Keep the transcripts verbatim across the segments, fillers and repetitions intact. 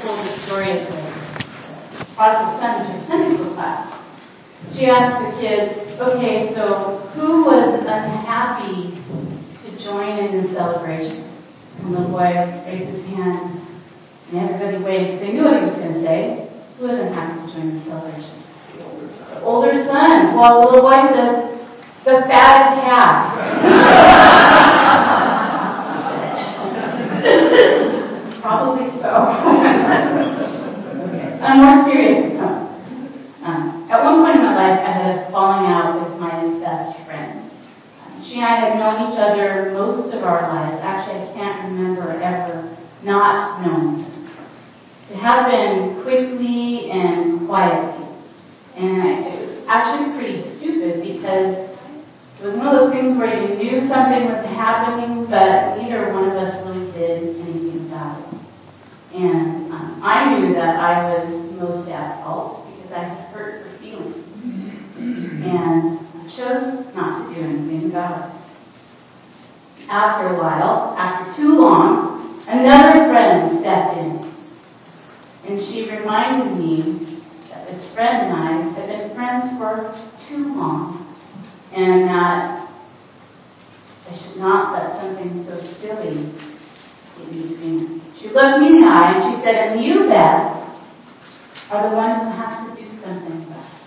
told the story of the prodigal son to her Sunday school class. She asked the kids, okay, so who was unhappy to join in the celebration? And the little boy raised his hand, and everybody waited because they knew what he was going to say. Who was unhappy to join the celebration? The older son. Well, the little boy says, the fatted calf. Probably so. Okay. On a more serious note. Um, at one point in my life, I had a falling out with my best friend. Um, she and I had known each other most of our lives. Actually, I can't remember ever not knowing her. It happened quickly and quietly. And I, it was actually pretty stupid because it was one of those things where you knew something was happening, but neither one of us really did anything about it. And um, I knew that I was most at fault because I had hurt her feelings. And I chose not to do anything about it. After a while, after too long, another friend stepped in. And she reminded me that this friend and I had been friends for too long, and that I should not let something so silly get in between us. She looked me in the eye and she said, and you, Beth, are the one who has to do something about it.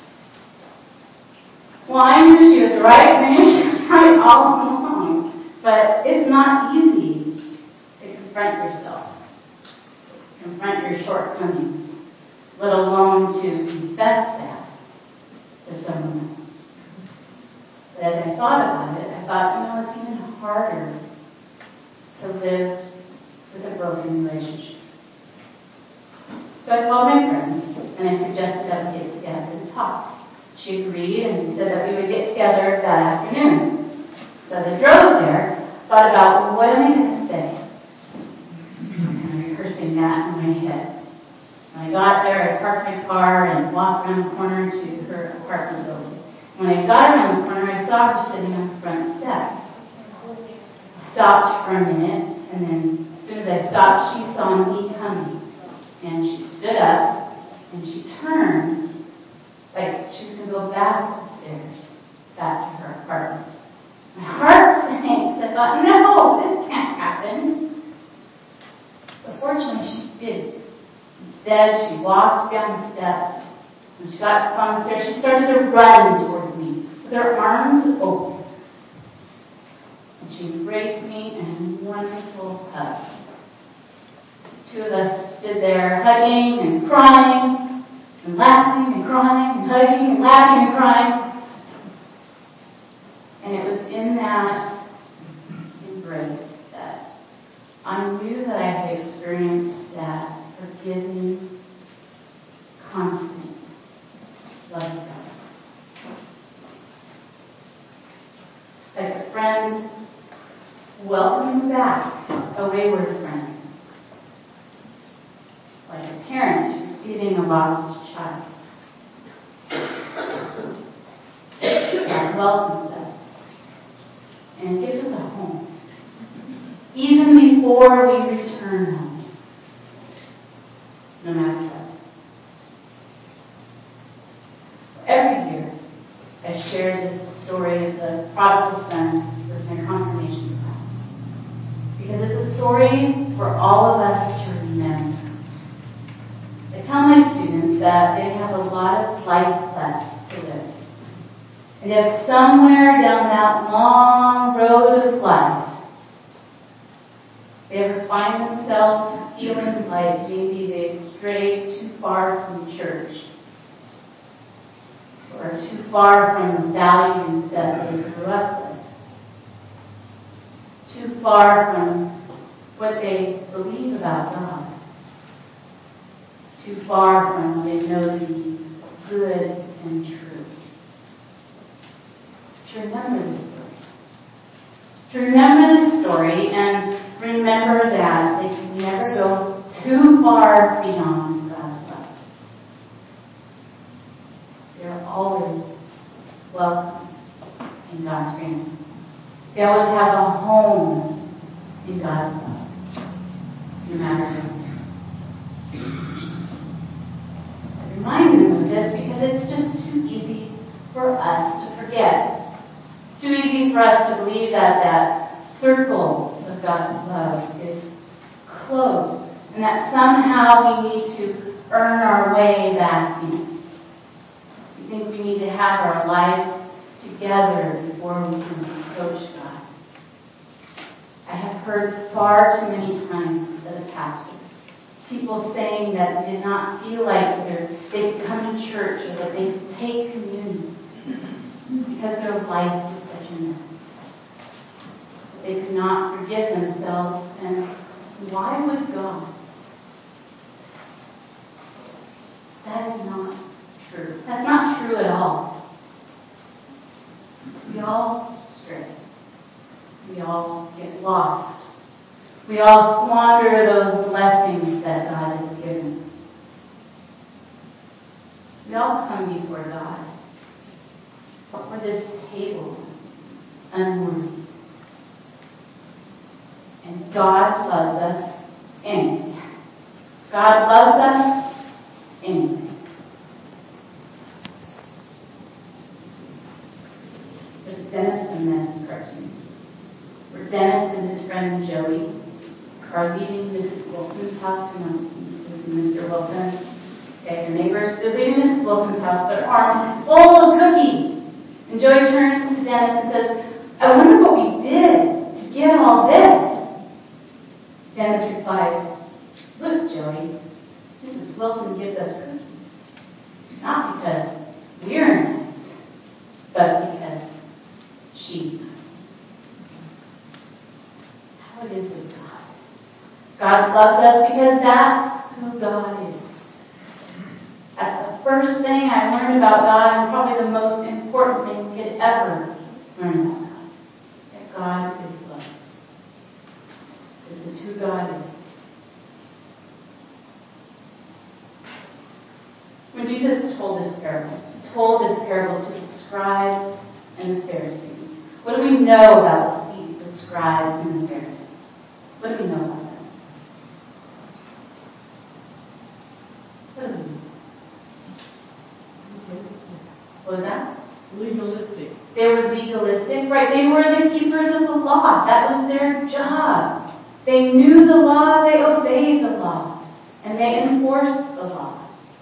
Well, I knew she was right, and I knew she was right all along. But it's not easy to confront yourself, confront your shortcomings, let alone to confess that to someone else. But as I thought about it, I thought, you know, it's even harder to live with a broken relationship. So I called my friend, and I suggested that we get together and talk. She agreed and said that we would get together that afternoon. So as I drove there, thought about, well, what am I going to say? And I'm rehearsing that in my head. When I got there, I parked my car and walked around the corner to her apartment building. When I got around the corner, I saw her sitting on the front steps. I stopped for a minute, and then as soon as I stopped, she saw me coming. And she stood up, and she turned, like she was going to go back up the stairs, back to her apartment. My heart sank, because I thought, no, this can't happen. But fortunately, she didn't. Instead, she walked down the steps. When she got to the bottom of the stairs, she started to run towards me with her arms open. And she embraced me in a wonderful hug. The two of us stood there hugging and crying and laughing and crying and hugging and laughing and crying. And it was in that embrace that I knew that I had experienced that forgiving, constant love of God. Like a friend welcoming back a wayward friend. Like a parent receiving a lost child. God welcomes us and gives us a home, even before we return home, no matter what. Every year, I share this story of the prodigal son with my confirmation class, because it's a story for all of us to remember. I tell my students that they have a lot of life left to live. And if somewhere down that long road of life, they ever find themselves feeling like maybe they've strayed too far from church, or too far from the values that they grew up with, too far from what they believe about God, too far from what they know to be good and true. To remember this story. To remember this story and remember that they can never go too far beyond God's love. They're always welcome in God's family. They always have a home in God's love, no matter what. for us to forget. It's too easy for us to believe that that circle of God's love is closed and that somehow we need to earn our way back in. We think we need to have our lives together before we can approach God. I have heard far too many times as a pastor people saying that they did not feel like they could come to church or that they could take communion because their life was such a mess. That they could not forgive themselves, and why would God? That is not true. That's not true at all. We all stray. We all get lost. We all squander those blessings that God has given us. We all come before God, before this table, unworthy. And God loves us anyway. God loves us anyway. There's a Dennis the Menace cartoon where Dennis and his friend Joey are leaving Missus Wilson's house. You know, Missus and Mister Wilson. Okay, their neighbors. They're leaving Missus Wilson's house, their arms full of cookies. And Joey turns to Dennis and says, I wonder what we did to get all this. Dennis replies, look, Joey, Missus Wilson gives us cookies. Not because we're nice, but because she's nice. How it is with God. God loves us because that's who God is. That's the first thing I learned about God, and probably the most important thing we could ever learn about God. That God is love. This is who God is. When Jesus told this parable, he told this parable to the scribes and the Pharisees. What do we know about the scribes and the Pharisees? What do we know about them? What do we know? What was that? Legalistic. They were legalistic, right? They were the keepers of the law. That was their job. They knew the law, they obeyed the law, and they enforced the law.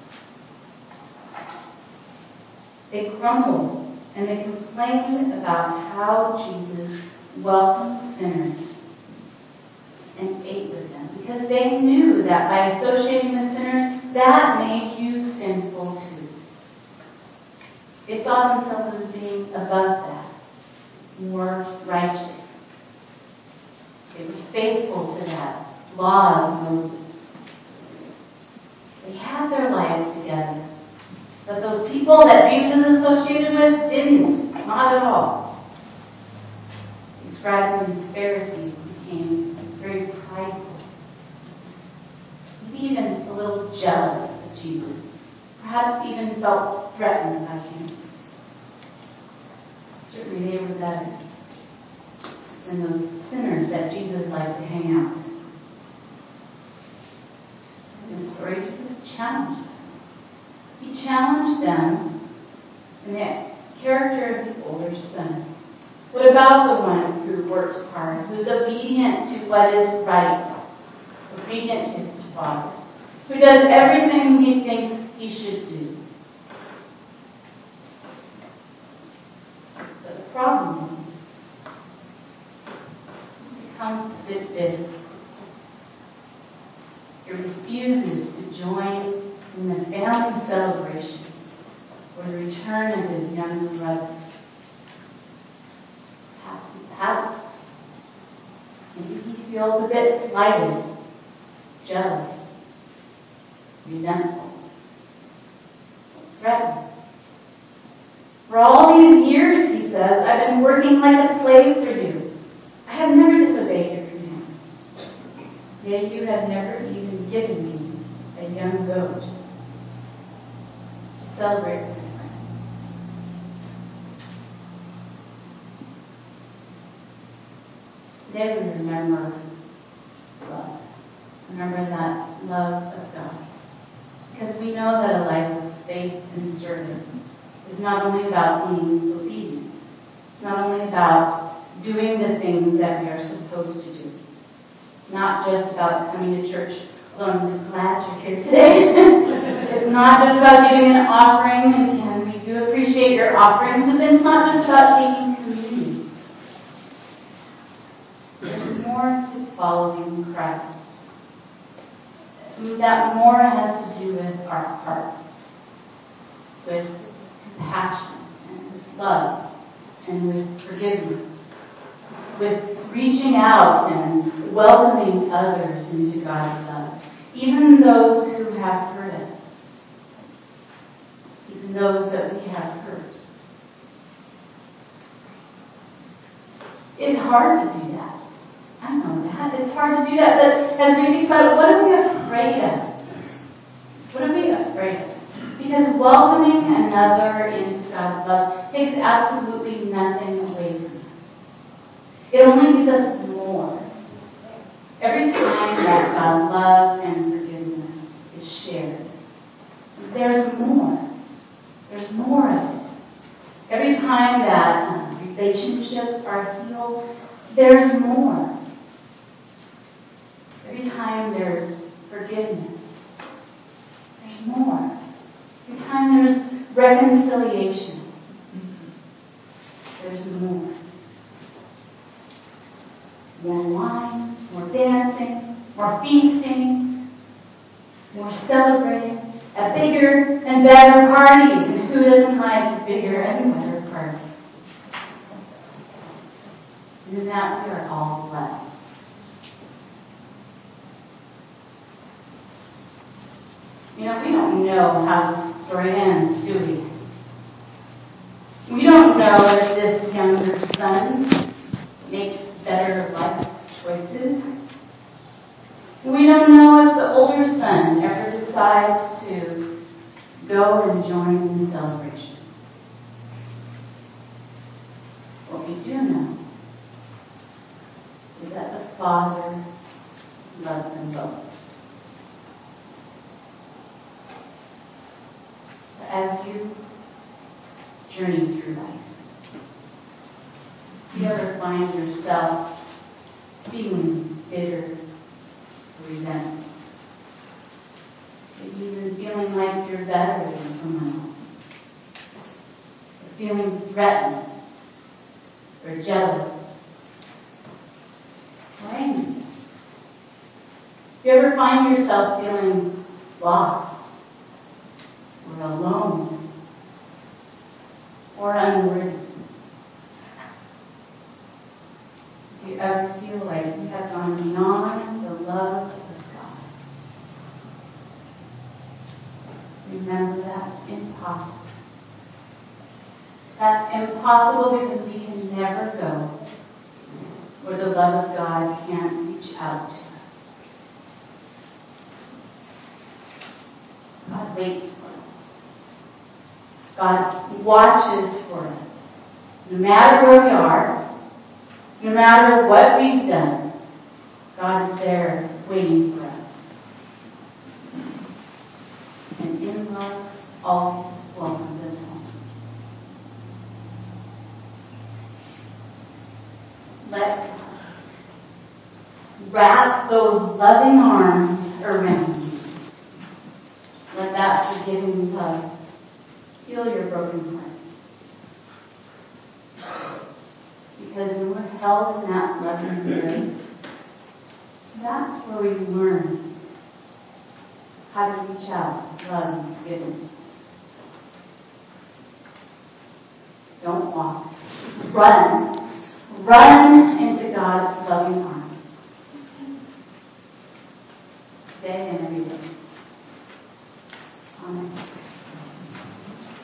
They grumbled and they complained about how Jesus welcomed sinners and ate with them, because they knew that by associating with sinners, that made you sinful too. They saw themselves as being above that, more righteous. They were faithful to that law of Moses. They had their lives together. But those people that Jesus associated with didn't. Not at all. These scribes and these Pharisees became very prideful. Maybe even a little jealous of Jesus. Perhaps even felt threatened by him. Certainly they were better than those sinners that Jesus liked to hang out with. So in the story, Jesus challenged them. He challenged them in the character of the older son. What about the one who works hard, who is obedient to what is right, obedient to his father, who does everything he thinks he should do? But the problem is, becomes a bit busy. He refuses to join in the family celebration for the return of his younger brother. Perhaps he pouts. Maybe he feels a bit slighted, jealous, resentful, threatened. For all these years, he says, I've been working like a slave for you. I have never disobeyed your command. Yet you have never even given me a young goat to celebrate with my friends. Today we remember love. Remember that love of God. Because we know that a life of faith and service is is not only about being obedient. It's not only about doing the things that we are supposed to do. It's not just about coming to church. Although I'm glad you're here today. It's not just about giving an offering. And again, we do appreciate your offerings. But it's not just about taking communion. There's more to following Christ. That more has to do with our hearts, with compassion, and with love, and with forgiveness, with reaching out and welcoming others into God's love, even those who have hurt us, even those that we have hurt. It's hard to do that. I know that. It's hard to do that. But as we think about it, what are we afraid of? What are we afraid of? Because welcoming another into God's love takes absolutely nothing away from us. It only gives us more. Every time that God's love and forgiveness is shared, there's more. There's more of it. Every time that um, relationships are healed, there's more. Every time there's forgiveness, there's more. Every time there's reconciliation, there's more. More wine, more dancing, more feasting, more celebrating, a bigger and better party. And who doesn't like a bigger and better party? And in that we are all blessed. You know, we don't know how this story ends, do we? We don't know if this younger son makes better life choices. We don't know if the older son ever decides to go and join in the celebration. What we do know is that the Father loves them both. As you journey through life, if you ever find yourself feeling bitter or resentful, maybe even feeling like you're better than someone else, or feeling threatened or jealous or angry, if you ever find yourself feeling lost or alone or unworthy, if you ever feel like you have gone beyond the love of God, remember that's impossible. That's impossible because we can never go where the love of God can't reach out to us. God waits for us. God watches for us. No matter where we are, no matter what we've done, God is there waiting for us. And in love, always welcomes us home. Let God wrap those loving arms around you. Let that forgiving love heal your broken hearts. Because when we're held in that loving embrace, that's where we learn how to reach out with love and forgiveness. Don't walk. Run. Run into God's loving arms. Today and